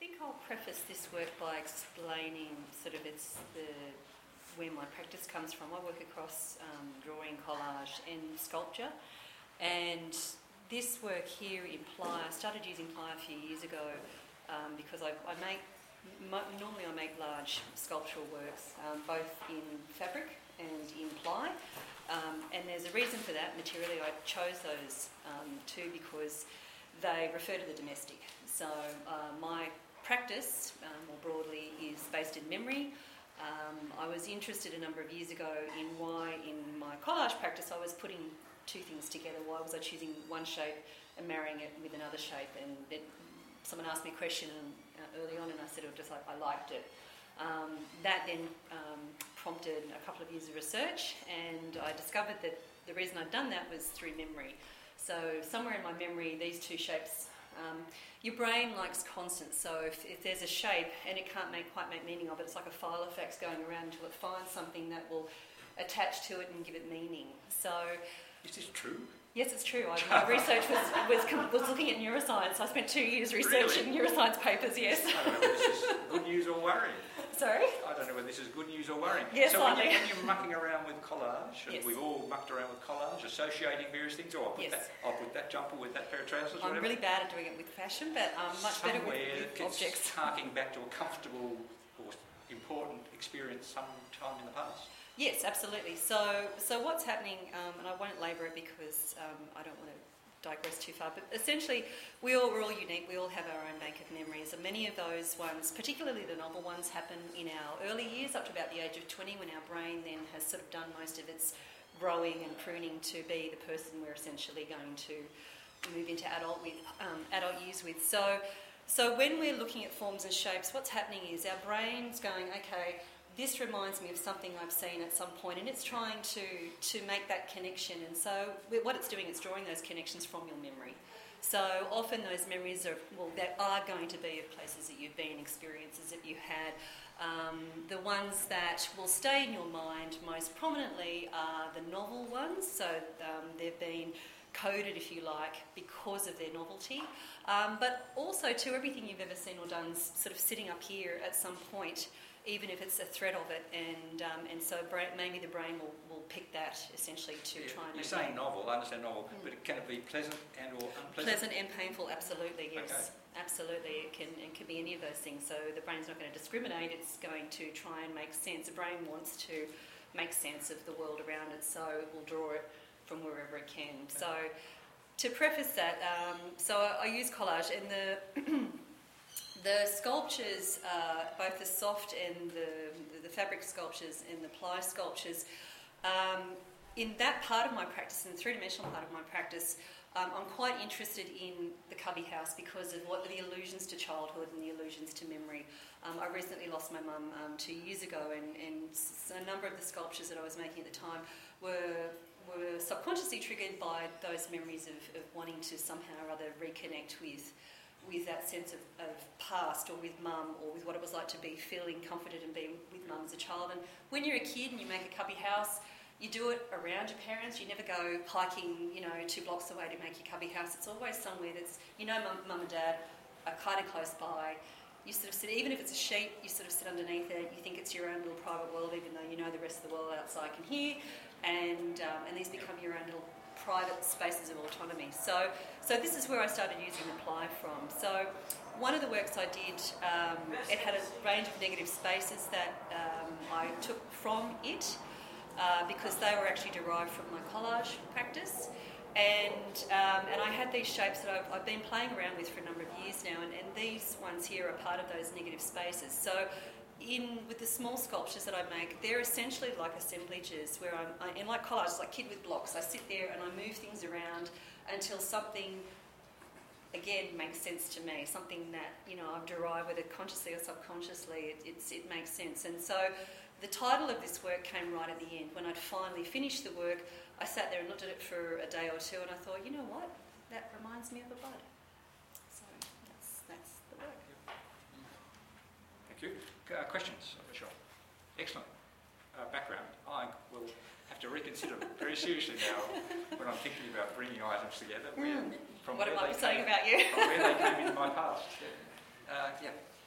think I'll preface this work by explaining where my practice comes from. I work across drawing, collage and sculpture, and this work here in ply, I started using ply a few years ago because I make large sculptural works, both in fabric and in ply, and there's a reason for that. Materially, I chose those two because they refer to the domestic. So my practice, more broadly, is based in memory. I was interested a number of years ago in why in my collage practice I was putting two things together. Why was I choosing one shape and marrying it with another shape? And then someone asked me a question early on and I said I liked it. That then prompted a couple of years of research, and I discovered that the reason I'd done that was through memory. So somewhere in my memory, these two shapes, your brain likes constants. So if there's a shape and it can't quite make meaning of it, it's like a file of facts going around until it finds something that will attach to it and give it meaning. So, is this true? Yes, it's true. My research was looking at neuroscience. I spent 2 years researching neuroscience papers, yes. I don't know whether this is good news or worrying. Sorry? I don't know whether this is good news or worrying. Yes, so when you're mucking around with collage, and yes. We've all mucked around with collage, associating various things, or I'll put that jumper with that pair of trousers, I'm whatever. really bad at doing it with fashion, but I'm much better with objects. Harking back to a comfortable or important experience sometime in the past. Yes, absolutely. So what's happening, and I won't labour it because I don't want to digress too far, but essentially we're all unique. We all have our own bank of memories, and many of those ones, particularly the novel ones, happen in our early years, up to about the age of 20, when our brain then has sort of done most of its growing and pruning to be the person we're essentially going to move into adult years with. So when we're looking at forms and shapes, what's happening is our brain's going, okay, this reminds me of something I've seen at some point, and it's trying to make that connection. And so what it's doing is drawing those connections from your memory. So often those memories are going to be of places that you've been, experiences that you had. The ones that will stay in your mind most prominently are the novel ones. So they've been coded, if you like, because of their novelty. But also to everything you've ever seen or done sort of sitting up here at some point, even if it's a thread of it, and so maybe the brain will pick that essentially to try and... You're saying novel, I understand novel, but can it be pleasant and or unpleasant? Pleasant and painful, absolutely, yes. Okay. Absolutely, it can be any of those things. So the brain's not going to discriminate, it's going to try and make sense. The brain wants to make sense of the world around it, so it will draw it from wherever it can. So to preface that, so I use collage, and the sculptures, both the soft and the fabric sculptures and the ply sculptures, in that part of my practice, in the three-dimensional part of my practice, I'm quite interested in the cubby house because of what the allusions to childhood and the allusions to memory. I recently lost my mum 2 years ago, and a number of the sculptures that I was making at the time were subconsciously triggered by those memories of wanting to somehow or other reconnect with that sense of past, or with mum, or with what it was like to be feeling comforted and being with mum as a child. And when you're a kid and you make a cubby house, you do it around your parents. You never go hiking, 2 blocks away to make your cubby house. It's always somewhere that's, mum and dad are kind of close by. You sort of sit, even if it's a sheet, you sort of sit underneath it. You think it's your own little private world, even though you know the rest of the world outside can hear. And these become your own little private spaces of autonomy. So this is where I started using the ply from. So one of the works I did, it had a range of negative spaces that I took from it because they were actually derived from my collage practice. And I had these shapes that I've been playing around with for a number of years now, and these ones here are part of those negative spaces. So with the small sculptures that I make, they're essentially like assemblages where in like collage, it's like kid with blocks. I sit there and I move things around until something, again, makes sense to me, something that, I've derived, whether consciously or subconsciously, it makes sense. And so the title of this work came right at the end. When I'd finally finished the work, I sat there and looked at it for a day or two, and I thought, you know what, that reminds me of a bud. So that's the work. Thank you. Questions of the shop? Excellent. Background. I will have to reconsider very seriously now when I'm thinking about bringing items together. What am I saying about you? From where they came in my past. Yeah.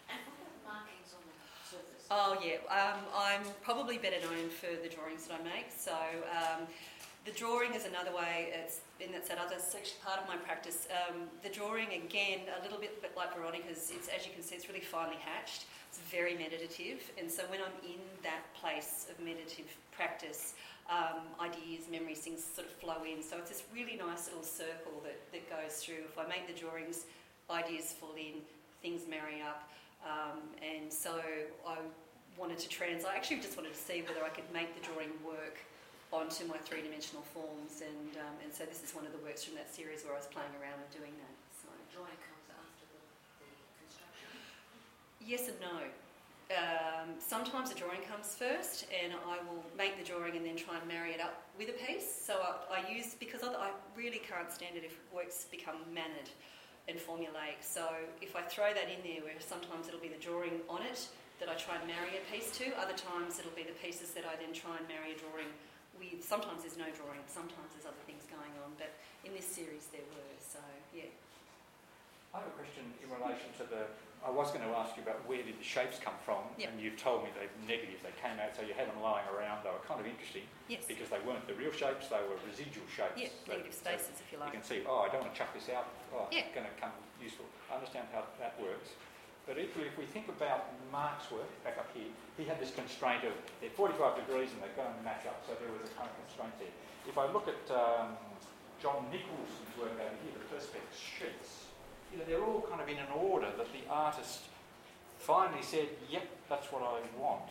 Oh yeah, I'm probably better known for the drawings that I make. So the drawing is another way. That's that other section, part of my practice. The drawing, again, a little bit like Veronica's. It's, as you can see, it's really finely hatched. It's very meditative, and so when I'm in that place of meditative practice, ideas, memories, things sort of flow in. So it's this really nice little circle that goes through. If I make the drawings, ideas fall in, things marry up, and so I wanted to I actually just wanted to see whether I could make the drawing work onto my three-dimensional forms, and so this is one of the works from that series where I was playing around and doing that. So the drawing comes after the construction? Yes and no. Sometimes the drawing comes first, and I will make the drawing and then try and marry it up with a piece. So I use, because I really can't stand it if works become mannered and formulaic. So if I throw that in there, where sometimes it'll be the drawing on it that I try and marry a piece to, other times it'll be the pieces that I then try and marry a drawing with. Sometimes there's no drawing, sometimes there's other things going on, but in this series there were, so yeah. I have a question in relation to I was going to ask you about where did the shapes come from, yep. and you've told me they're negative, they came out, so you had them lying around, they were kind of interesting, yes. because they weren't the real shapes, they were residual shapes. Yeah, negative spaces, if you like. You can see, I don't want to chuck this out, yeah. It's going to come useful. I understand how that works. But equally, if we think about Mark's work, back up here, he had this constraint of they're 45 degrees and they're going to match up, so there was a kind of constraint there. If I look at John Nicholson's work over here, the Perspex sheets, they're all kind of in an order that the artist finally said, yep, that's what I want.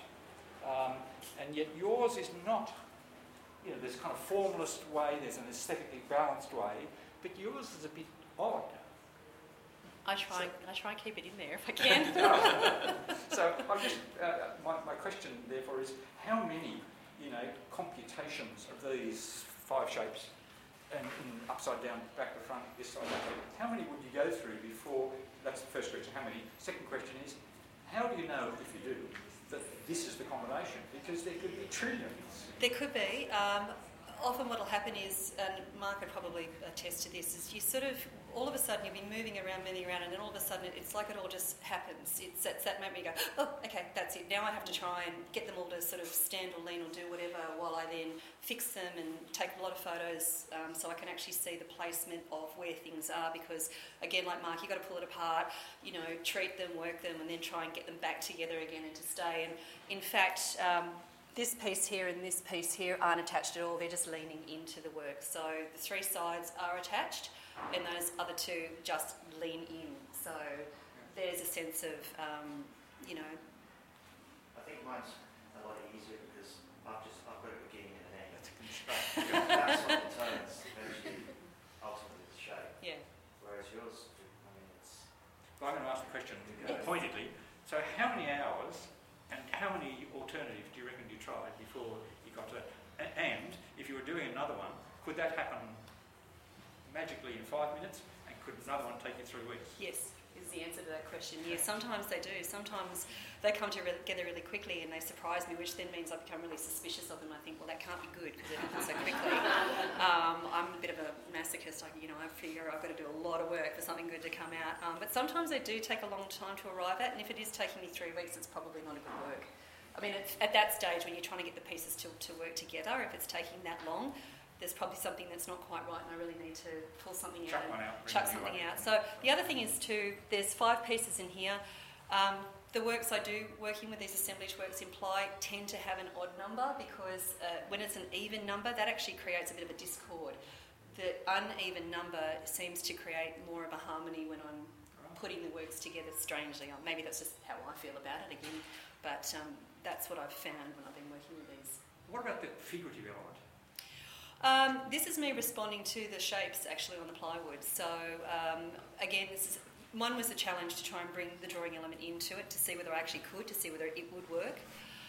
And yet yours is not, there's kind of formalist way, there's an aesthetically balanced way, but yours is a bit odd. I try and keep it in there if I can. So I'm just, my question therefore is, how many, computations of these 5 shapes, and upside down, back to front, this side, that side, how many would you go through before, that's the first question, how many? Second question is, how do you know, if you do, that this is the combination? Because there could be trillions. There could be. Often what will happen is, and Mark would probably attest to this, is you sort of, all of a sudden you'll be moving around, and then all of a sudden it's like it all just happens. It's that moment you go, oh, okay, that's it. Now I have to try and get them all to sort of stand or lean or do whatever, while I then fix them and take a lot of photos so I can actually see the placement of where things are, because again, like Mark, you've got to pull it apart, treat them, work them, and then try and get them back together again and to stay. And in fact, this piece here and this piece here aren't attached at all, they're just leaning into the work. So the 3 sides are attached and those other 2 just lean in. So there's a sense of, I think mine's a lot easier because I've got a beginning and an end. That's a constraint. That's what determines eventually, ultimately, the shape. Yeah. Whereas yours, it's... Well, I'm going to ask the question pointedly. So how many hours and how many alternatives do you reckon you tried before you got to that? And if you were doing another one, could that happen magically in 5 minutes? And could another one take you 3 weeks? Yes, is the answer to that question. Yeah, sometimes they do. Sometimes they come together really quickly and they surprise me, which then means I become really suspicious of them. I think, well, that can't be good because it happens so quickly. I'm a bit of a masochist. I figure I've got to do a lot of work for something good to come out. But sometimes they do take a long time to arrive at, and if it is taking me 3 weeks, it's probably not a good work. I mean, at that stage when you're trying to get the pieces to work together, if it's taking that long, there's probably something that's not quite right and I really need to pull something out. Chuck something out. So the other thing is too, there's 5 pieces in here. The works I do working with these assemblage works tend to have an odd number because when it's an even number, that actually creates a bit of a discord. The uneven number seems to create more of a harmony when I'm putting the works together strangely. Maybe that's just how I feel about it again, but that's what I've found when I've been working with these. What about the figurative element? This is me responding to the shapes actually on the plywood. So again, one was the challenge to try and bring the drawing element into it to see whether I actually could, to see whether it would work.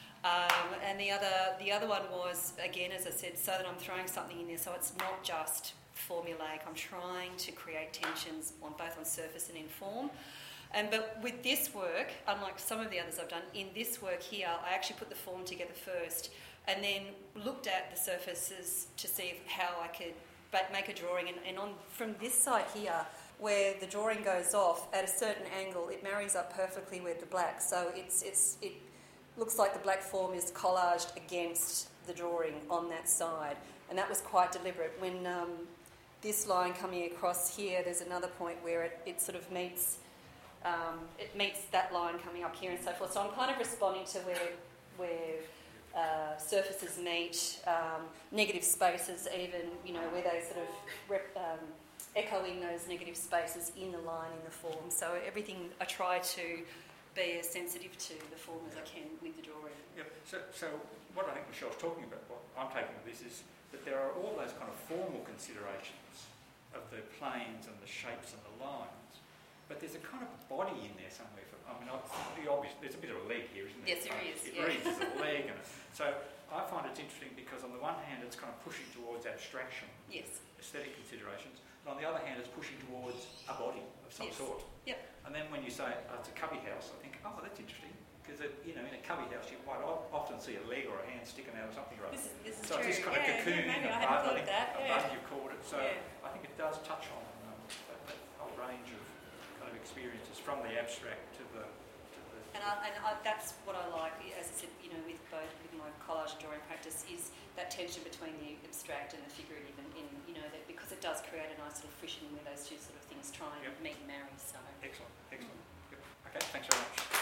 And the other one was, again, as I said, so that I'm throwing something in there so it's not just formulaic. I'm trying to create tensions both on surface and in form. But with this work, unlike some of the others I've done, in this work here, I actually put the form together first and then looked at the surfaces to see how I could make a drawing. And from this side here, where the drawing goes off at a certain angle, it marries up perfectly with the black. So it looks like the black form is collaged against the drawing on that side, and that was quite deliberate. When this line coming across here, there's another point where it sort of meets that line coming up here and so forth. So I'm kind of responding to where surfaces meet, negative spaces even, where they sort of echoing those negative spaces in the line, in the form. So everything I try to be as sensitive to the form as I can with the drawing. Yep. So what I think Michelle's talking about, what I'm taking of this is that there are all those kind of formal considerations of the planes and the shapes and the lines, but there's a kind of body in there somewhere. The obvious, there's a bit of a leg here, isn't there? Yes, there is. It reads as a leg. So I find it's interesting because on the one hand it's kind of pushing towards abstraction, yes, aesthetic considerations, and on the other hand it's pushing towards a body of some yes. sort. Yep. And then when you say it's a cubby house, I think, oh, that's interesting, because in a cubby house you quite often see a leg or a hand sticking out of something or other. This is So true. it's this kind of cocoon, maybe a I hadn't thought of bud, that. a bud you've called it. So Yeah. I think it does touch on that whole range of kind of experiences from the abstract to the. And that's what I like, as I said, with my collage and drawing practice, is that tension between the abstract and the figurative, and that because it does create a nice little friction where those two sort of things try and meet and marry. So excellent. Yep. Okay, thanks very much.